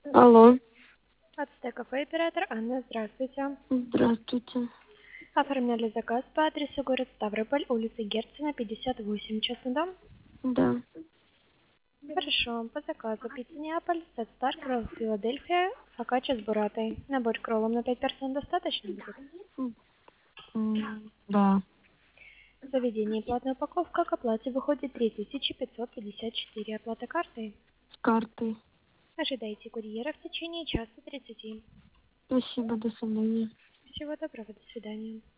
Алло, Ацтек кафе, оператор Анна, здравствуйте. здравствуйте. Оформляли заказ по адресу город Ставрополь, улица Герцена, 58, частный дом. Да. Хорошо, по заказу пицца Неаполь, сет Старк, ролл Филадельфия, фокаччо с буратой. Набор к роллам на 5 персон достаточно будет? Да. Заведение платная упаковка к оплате выходит 3554, оплата картой. С картой. Ожидайте курьера в течение часа 30. Спасибо, до свидания. Всего доброго, до свидания.